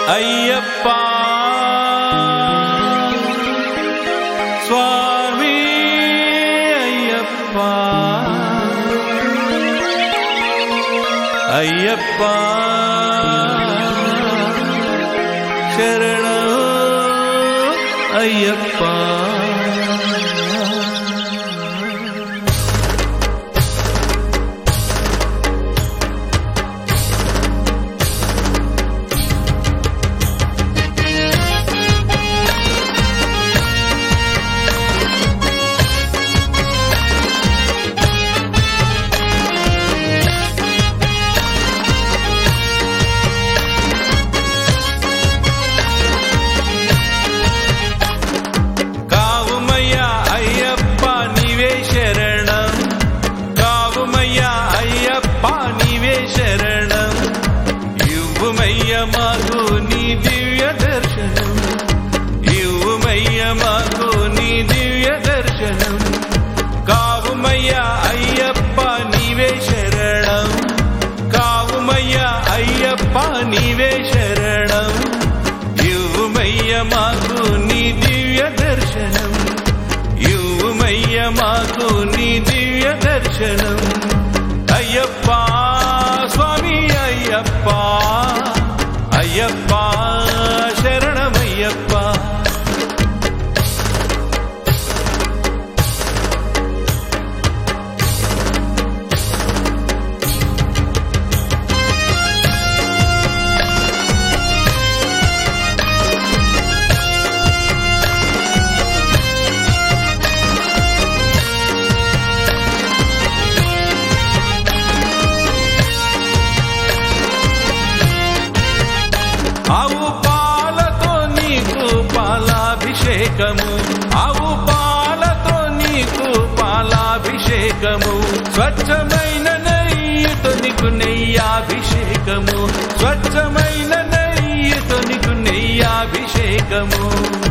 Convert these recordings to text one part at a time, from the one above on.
అయ్యప్ప స్వామి అయ్యప్ప అయ్యప్ప శరణం అయ్యప్ప మాకు నీ దివ్య దర్శనం ఇవ్వుమయ్య మాకు నీ దివ్య దర్శనం కావుమయ్య అయ్యప్ప నీవే శరణం కావుమయ్య అయ్యప్ప నీవే శరణం ఇవ్వుమయ్య మాకు నీ దివ్య దర్శనం ఇవ్వుమయ్య మాకు నీ దివ్య దర్శనం అయ్యప్ప స్వామి అయ్యప్ప అయ్యప్ప శరణమయ్యప్ప ఆవు పాలతో నీకు పాలాభిషేకము ఆవు పాలతో నీకు పాలాభిషేకము స్వచ్ఛమైన నెయ్యితో నీకు నెయ్యాభిషేకము స్వచ్ఛమైన నెయ్యితో నీకు నెయ్యాభిషేకము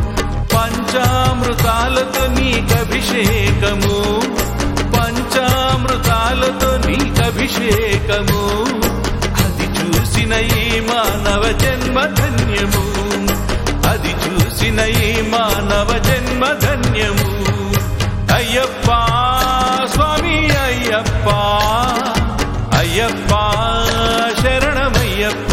పంచామృతాలతో నీకభిషేకము పంచామృతాలతో నీకభిషేకము చూసిన ఈ మానవ జన్మ ధన్యము అది చూసిన ఈ మానవ జన్మ ధన్యము అయ్యప్ప స్వామి అయ్యప్ప అయ్యప్ప శరణమయ్యప్ప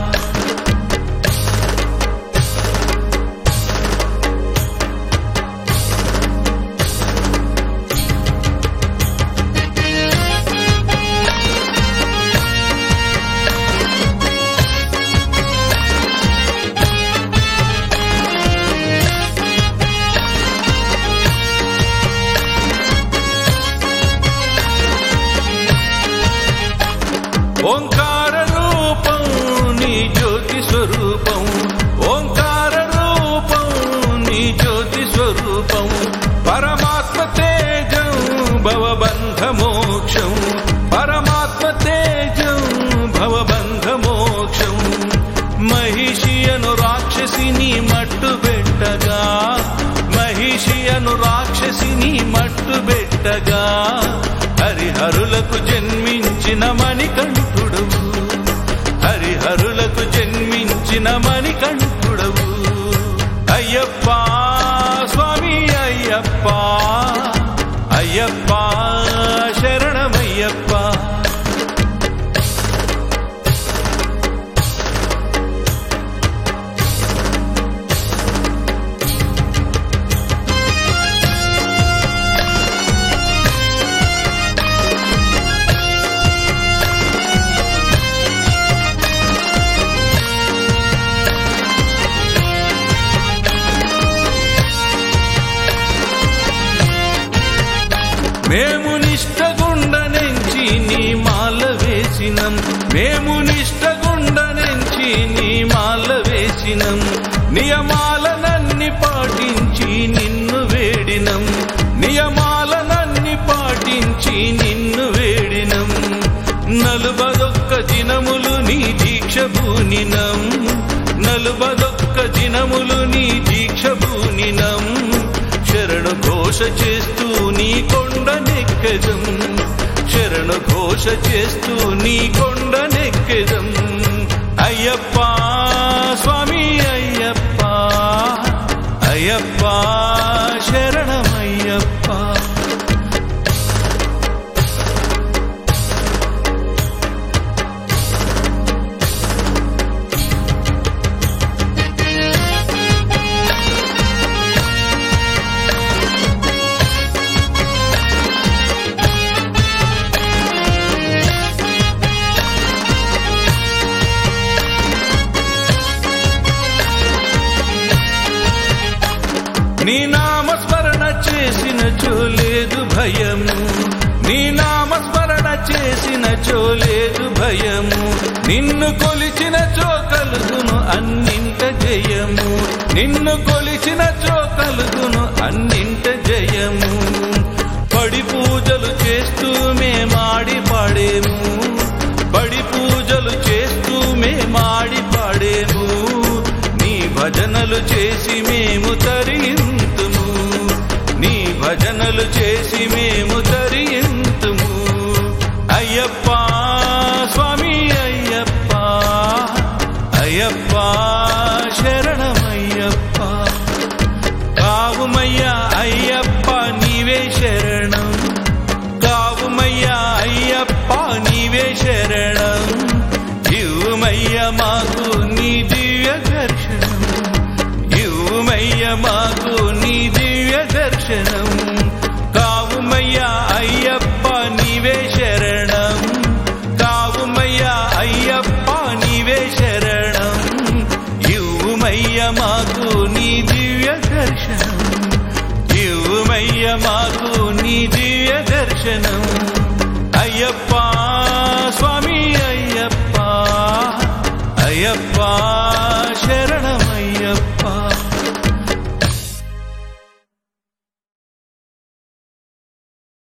ఓంకార రూపం నీ జ్యోతి స్వరూపం ఓంకార రూపం నీ జ్యోతి స్వరూపం పరమాత్మ తేజం భవబంధ మోక్షం పరమాత్మ తేజం భవబంధ మోక్షం మహిషి అను రాక్షసిని మట్టు పెట్టగా మహిషి అను రాక్షసిని మట్టు పెట్టగా హరిహరులకు జన్మించిన మణికంఠుడవు హరిహరులకు జన్మించిన మణికంఠుడవు అయ్యప్ప స్వామి అయ్యప్ప అయ్యప్ప శరణమయ్యప్ప మేము నిష్టగుండనెంచి నీ మాల వేసినం మేము నిష్టగుండనెంచి నీ మాల వేసినం నియమాలనన్ని పాటించి నిన్ను వేడినం నియమాలనన్ని పాటించి నిన్ను వేడినం నలుబదొక్క దినములు నీ దీక్ష భూనినం నలుబదొక్క దినములు నీ దీక్ష భూనినం శరణు ఘోష చేస్తూ నీ కొండనెక్కెదం శరణు ఘోష చేస్తూ నీ కొండనెక్కెదం అయ్యప్ప స్వామి నీ నామస్మరణ చేసినచో లేదు భయము, నీ నామస్మరణ చేసినచో లేదు భయము. నిన్ను కొలిచినచో కలుగును అన్నింట జయము, నిన్ను కొలిచినచో కలుగును అన్నింట జయము. పడి పూజలు చేస్తూ మేమాడి పాడేము, పడి పూజలు చేస్తూ మేమాడి పాడేము. నీ భజనలు చేసి మేము తరింతుము, నీ భజనలు చేసి మేము తరింతుము. అయ్యప్ప స్వామి అయ్యప్ప, అయ్యప్ప శరణమయ్యప్ప. కావుమయ్యా అయ్యప్ప నీవే శరణం, కావుమయ్యా అయ్యప్ప నీవే శరణం. ఇవ్వుమయ్య మాకు నీ దివ్య దర్శనం, ఇవ్వుమయ్య మాకు నీ దివ్య దర్శనం. కావుమయ్యా అయ్యప్ప నీవే శరణం, కావుమయ్యా అయ్యప్ప నీవే శరణం. ఇవ్వుమయ్య మాకు నీ దివ్య దర్శనం, ఇవ్వుమయ్య మాకు నీ దివ్య దర్శనం. అయ్యప్ప స్వామి అయ్యప్ప, అయ్యప్ప శరణమయ్యప్ప.